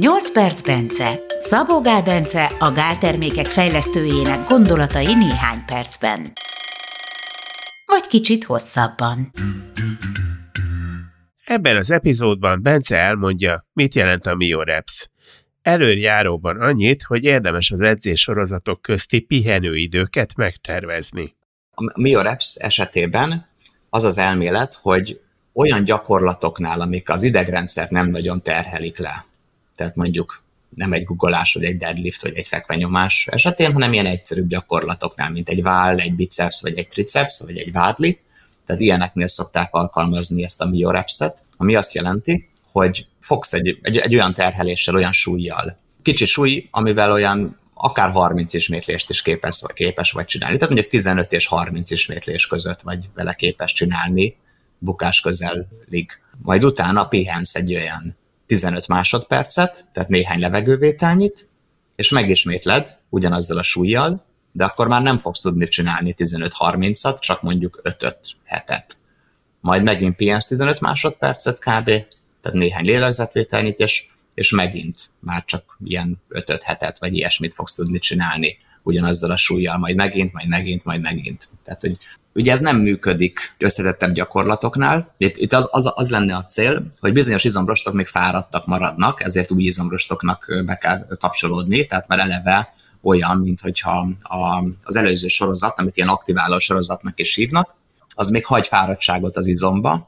8 perc Bence. Szabó Gál Bence, a gáltermékek fejlesztőjének gondolatai néhány percben. Vagy kicsit hosszabban. Ebben az epizódban Bence elmondja, mit jelent a MioReps. Előjáróban annyit, hogy érdemes az edzéssorozatok közti pihenőidőket megtervezni. A MioReps esetében az az elmélet, hogy olyan gyakorlatoknál, amik az idegrendszert nem nagyon terhelik le, tehát mondjuk nem egy guggolás, vagy egy deadlift, vagy egy fekvenyomás esetén, hanem ilyen egyszerűbb gyakorlatoknál, mint egy váll, egy biceps, vagy egy triceps, vagy egy vádli. Tehát ilyeneknél szokták alkalmazni ezt a MioReps-et, ami azt jelenti, hogy fogsz egy olyan terheléssel, olyan súlyjal. Kicsi súly, amivel olyan akár 30 ismétlést is képes vagy csinálni. Tehát mondjuk 15 és 30 ismétlés között vagy vele képes csinálni bukás közelig. Majd utána pihensz egy olyan 15 másodpercet, tehát néhány levegővételnyit, és megismétled ugyanazzal a súlyjal, de akkor már nem fogsz tudni csinálni 15-30-at, csak mondjuk 5-5 hetet. Majd megint pihensz 15 másodpercet kb., tehát néhány lélegzetvételnyit, és megint már csak ilyen 5-5 hetet, vagy ilyesmit fogsz tudni csinálni ugyanazzal a súlyjal, majd megint. Tehát, hogy ugye ez nem működik összetettebb gyakorlatoknál. Itt az lenne a cél, hogy bizonyos izomrostok még fáradtak maradnak, ezért új izomrostoknak be kell kapcsolódni, tehát már eleve olyan, minthogyha az előző sorozat, amit ilyen aktiváló sorozatnak is hívnak, az még hagy fáradtságot az izomba,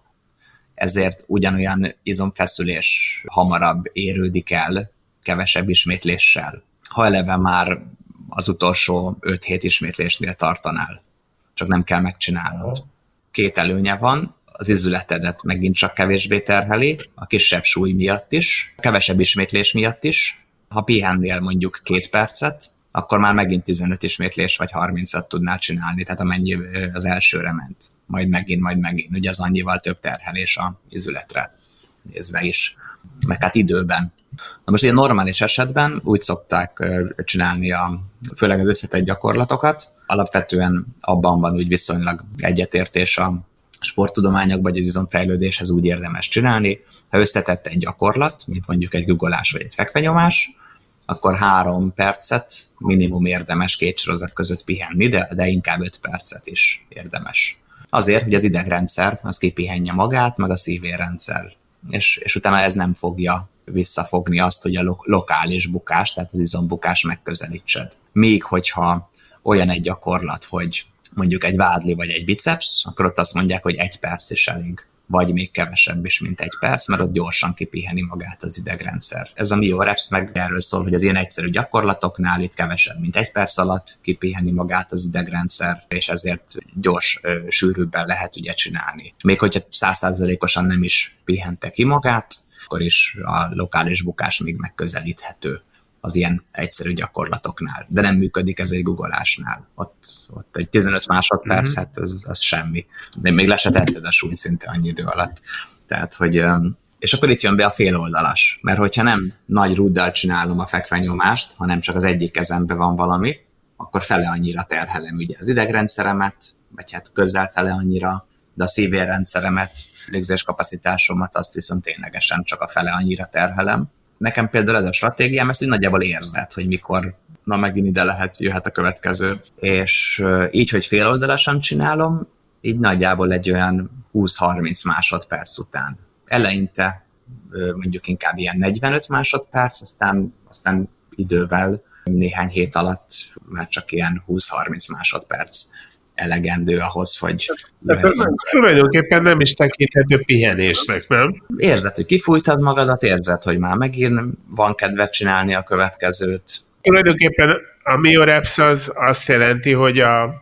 ezért ugyanolyan izomfeszülés hamarabb érődik el, kevesebb ismétléssel. Ha eleve már az utolsó 5-7 ismétlésnél tartanál, csak nem kell megcsinálnod. 2 előnye van, az izületedet megint csak kevésbé terheli, a kisebb súly miatt is, kevesebb ismétlés miatt is. Ha pihennél mondjuk 2 percet, akkor már megint 15 ismétlés vagy 30-at tudnál csinálni, tehát amennyi az elsőre ment. Majd megint. Ugye az annyival több terhelés az izületre nézve is, meg hát időben. Na most ilyen normális esetben úgy szokták csinálni főleg az összetett gyakorlatokat. Alapvetően abban van úgy viszonylag egyetértés a sporttudományokban, vagy az izomfejlődéshez úgy érdemes csinálni. Ha összetett egy gyakorlat, mint mondjuk egy guggolás vagy egy fekvenyomás, akkor 3 percet minimum érdemes 2 sorozat között pihenni, de inkább 5 percet is érdemes. Azért, hogy az idegrendszer az kipihenje magát, meg a szívérrendszer. És utána ez nem fogja visszafogni azt, hogy a lokális bukás, tehát az izombukás megközelítsed. Míg hogyha olyan egy gyakorlat, hogy mondjuk egy vádli vagy egy biceps, akkor ott azt mondják, hogy 1 perc is elég, vagy még kevesebb is, mint 1 perc, mert ott gyorsan kipiheni magát az idegrendszer. Ez a MioReps meg erről szól, hogy az ilyen egyszerű gyakorlatoknál itt kevesebb, mint 1 perc alatt kipiheni magát az idegrendszer, és ezért gyors, sűrűbben lehet ugye csinálni. Még hogyha 100%-osan nem is pihente ki magát, akkor is a lokális bukás még megközelíthető az ilyen egyszerű gyakorlatoknál. De nem működik ez egy guggolásnál. Ott egy 15 másodperc, hát az semmi. Még le se tetted a súly szinte annyi idő alatt. Tehát, hogy, és akkor itt jön be a féloldalas. Mert hogyha nem nagy rúddal csinálom a fekvenyomást, hanem csak az egyik kezemben van valami, akkor fele annyira terhelem ugye az idegrendszeremet, vagy hát közel fele annyira, de a szívérrendszeremet, légzéskapacitásomat azt viszont ténylegesen csak a fele annyira terhelem. Nekem például ez a stratégiám, ezt úgy nagyjából érzed, hogy mikor, na megint ide jöhet a következő. És így, hogy féloldalasan csinálom, így nagyjából egy olyan 20-30 másodperc után. Eleinte mondjuk inkább ilyen 45 másodperc, aztán idővel néhány hét alatt már csak ilyen 20-30 másodperc elegendő ahhoz, hogy... Ez tulajdonképpen nem is tekinthető pihenésnek, nem? Érzed, hogy kifújtad magadat, érzed, hogy már megint van kedved csinálni a következőt. Tulajdonképpen a MioReps az azt jelenti, hogy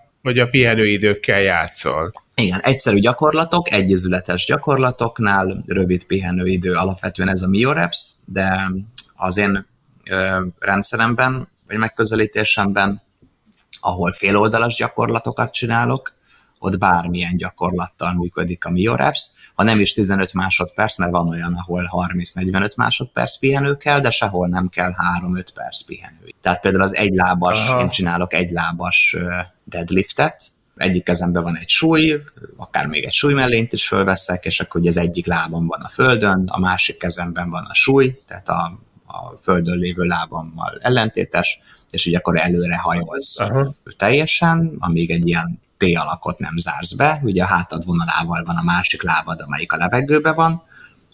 a pihenőidőkkel játszol. Igen, egyszerű gyakorlatok, egyizületes gyakorlatoknál rövid pihenőidő, alapvetően ez a MioReps, de az én rendszeremben, vagy megközelítésemben, ahol féloldalas gyakorlatokat csinálok, ott bármilyen gyakorlattal működik a MioReps, ha nem is 15 másodperc, mert van olyan, ahol 30-45 másodperc pihenő kell, de sehol nem kell 3-5 perc pihenő. Tehát például az egylábas, én csinálok egylábas deadliftet, egyik kezemben van egy súly, akár még egy súlymellényt is fölveszek, és akkor ugye az egyik lábam van a földön, a másik kezemben van a súly, tehát a a földön lévő lábammal ellentétes, és ugye akkor előre hajolsz teljesen, amíg egy ilyen T-alakot nem zársz be, ugye a hátad vonalával van a másik lábad, amelyik a levegőben van,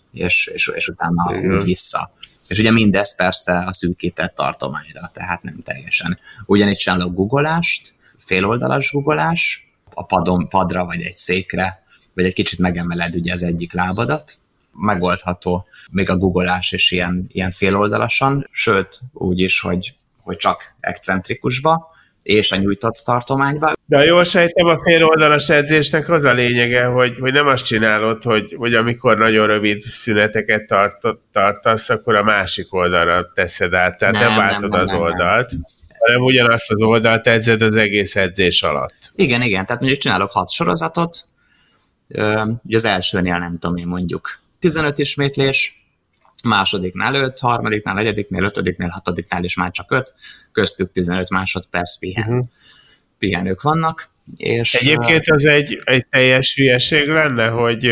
és utána úgy vissza. És ugye mindez persze a szűkített tartományra, tehát nem teljesen. Ugyanígy csinálok guggolást, féloldalas guggolás, a padra vagy egy székre, vagy egy kicsit megemeled ugye az egyik lábadat, megoldható még a guggolás is ilyen féloldalasan, sőt úgy is, hogy csak excentrikusba, és a nyújtott tartományba. De jól sejtem, a féloldalas edzésnek az a lényege, hogy nem azt csinálod, hogy amikor nagyon rövid szüneteket tartasz, akkor a másik oldalra teszed át, tehát nem váltod az oldalt, hanem ugyanazt az oldalt edzed az egész edzés alatt. Igen, tehát mondjuk csinálok 6 sorozatot, ugye az elsőnél nem tudom én mondjuk 15 ismétlés, másodiknál 5, harmadiknál, negyediknél, ötödiknél, hatodiknál is már csak 5, köztük 15 másodperc pihenők vannak. És egyébként az egy teljes hülyeség lenne,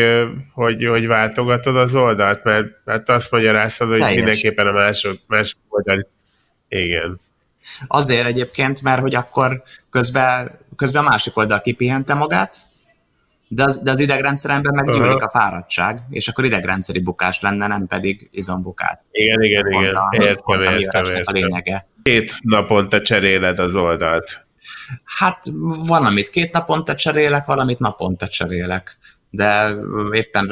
hogy váltogatod az oldalt, mert azt magyaráztad, hogy mindenképpen a másik oldal. Igen. Azért egyébként, mert hogy akkor közben a másik oldal kipihente magát, de az idegrendszeremben meggyűlik a fáradtság, és akkor idegrendszeri bukás lenne, nem pedig izombukát. Igen. Értem. A lényege. 2 naponta cseréled az oldalt. Hát van, amit 2 naponta cserélek, valamit naponta cserélek, de éppen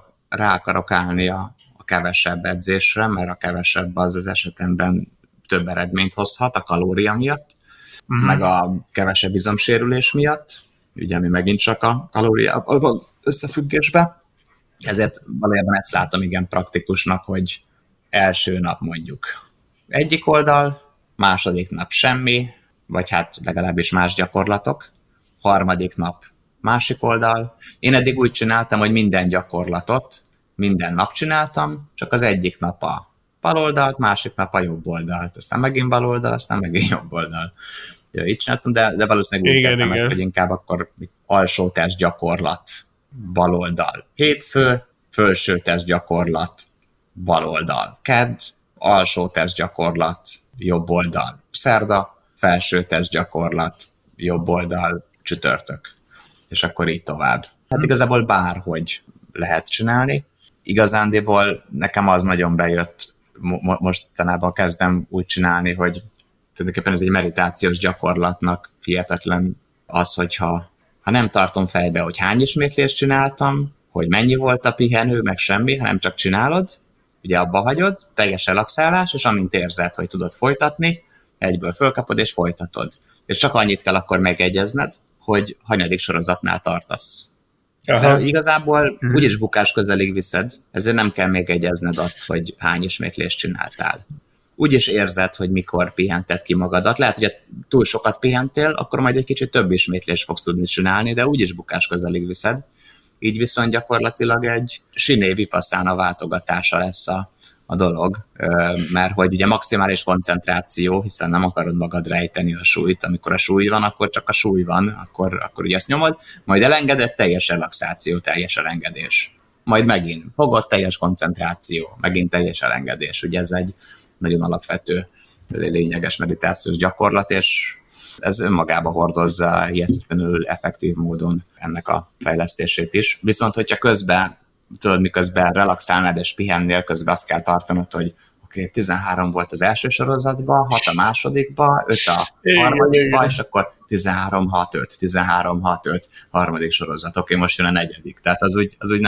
rá akarok állni a kevesebb edzésre, mert a kevesebb az esetemben több eredményt hozhat a kalória miatt, meg a kevesebb izomsérülés miatt, ugye ami megint csak a kalória összefüggésbe. Ezért valójában ezt látom igen praktikusnak, hogy első nap mondjuk egyik oldal, második nap semmi, vagy hát legalábbis más gyakorlatok, harmadik nap másik oldal. Én eddig úgy csináltam, hogy minden gyakorlatot minden nap csináltam, csak az egyik nap a bal oldalt, másik nap a jobb oldalt, aztán megint bal oldal, aztán megint jobb oldal. Így csináltam, de valószínűleg úgy tettem meg, hogy inkább akkor alsó test gyakorlat, bal oldal hétfő, felső test gyakorlat, bal oldal kedd, alsó test gyakorlat, jobb oldal szerda, felső test gyakorlat, jobb oldal csütörtök. És akkor így tovább. Hát igazából bárhogy lehet csinálni. Igazándiból nekem az nagyon bejött, mostanában kezdem úgy csinálni, hogy tulajdonképpen ez egy meditációs gyakorlatnak hihetetlen az, hogyha nem tartom fejbe, hogy hány ismétlést csináltam, hogy mennyi volt a pihenő, meg semmi, hanem csak csinálod, ugye abba hagyod, teljes relaxálás, és amint érzed, hogy tudod folytatni, egyből fölkapod és folytatod. És csak annyit kell akkor megegyezned, hogy hanyadik sorozatnál tartasz. Mert igazából úgyis bukás közelig viszed, ezért nem kell még egyezned azt, hogy hány ismétlést csináltál. Úgyis érzed, hogy mikor pihented ki magadat. Lehet, hogy túl sokat pihentél, akkor majd egy kicsit több ismétlést fogsz tudni csinálni, de úgyis bukás közelig viszed. Így viszont gyakorlatilag egy siné vipasszana váltogatása lesz a dolog, mert hogy ugye maximális koncentráció, hiszen nem akarod magad rejteni a súlyt, amikor a súly van, akkor csak a súly van, akkor ugye ezt nyomod, majd elengedett, teljes relaxáció, teljes elengedés. Majd megint fogod, teljes koncentráció, megint teljes elengedés. Ugye ez egy nagyon alapvető, lényeges meditációs gyakorlat, és ez önmagába hordozza hihetetlenül effektív módon ennek a fejlesztését is. Viszont, hogyha közben, tudod, miközben relaxálnád és pihennél, közben azt kell tartanod, hogy oké, 13 volt az első sorozatban, 6 a másodikban, 5 a harmadikban, és akkor 13-6-5, 13-6-5, harmadik sorozat. Oké, most jön a negyedik. Tehát az úgy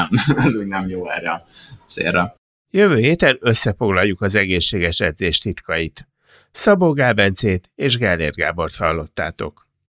nem jó erre a célra. Jövő héten összefoglaljuk az egészséges edzés titkait. Szabó Gál Bencét és Gellért Gábort hallottátok.